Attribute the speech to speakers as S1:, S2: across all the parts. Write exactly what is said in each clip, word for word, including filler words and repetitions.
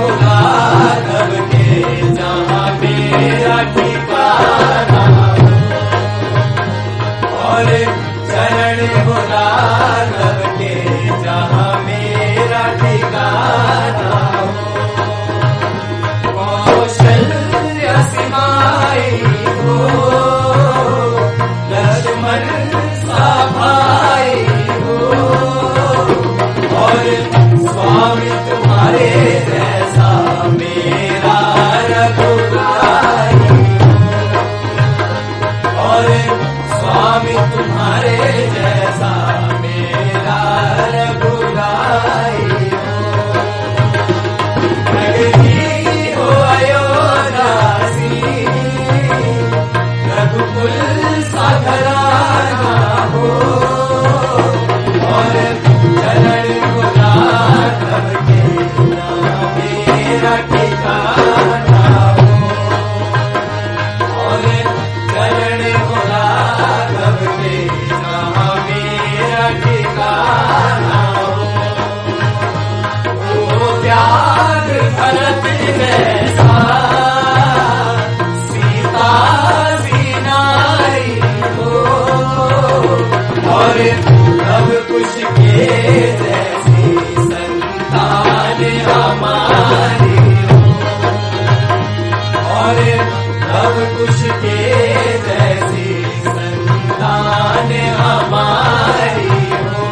S1: राघव के जहाँ मेरा ठिकाना और चरण हो राघव के जहाँ मेरा ठिकाना कौशल्य सिमाई हो लक्ष्मण सा भाई हो और स्वामी तुम्हारे जैसा मेरा रघुराई और स्वामी तुम्हारे जैसा मेरा रघुराई प्रगति हो अयोध्यासी रघुकुल सा घराना हो और चरण हो राघव के जहाँ मेरा ठिकाना हो और चरण हो राघव के जहाँ मेरा ठिकाना हो ओ प्यार भरत जैसा सीता सीनाई हो और सब कुछ के जैसी संतान हमारी हो और सब कुछ के जैसी संतान हमारी हो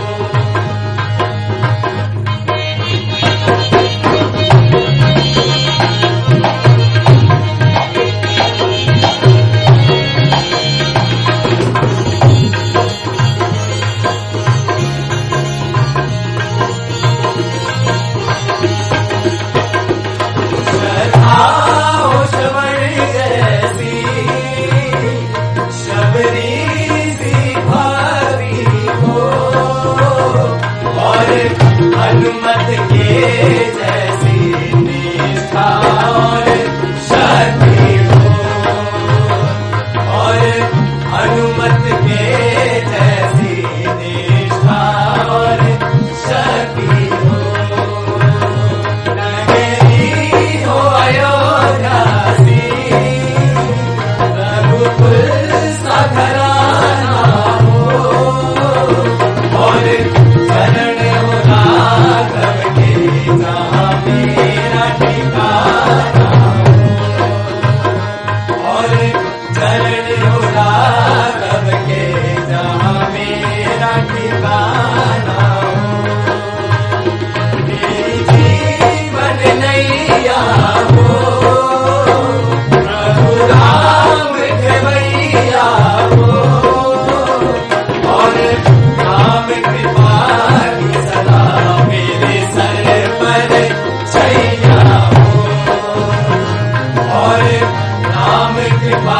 S1: हनुमत के जैसी निष्ठा और शक्ति हो और हनुमत के जैसी निष्ठा और शक्ति हो नगरी हो अयोध्यासी रघुकुल सा घराना हो और चरण हो राघव के जहाँ मेरा ठिकाना और चरण हो राघव के जहाँ मेरा ठिकाना मेरी जीवन नैया हो प्रभु राम खेवैया हो और राम कृपा मेरे सर पर छैया हो और राम कृपा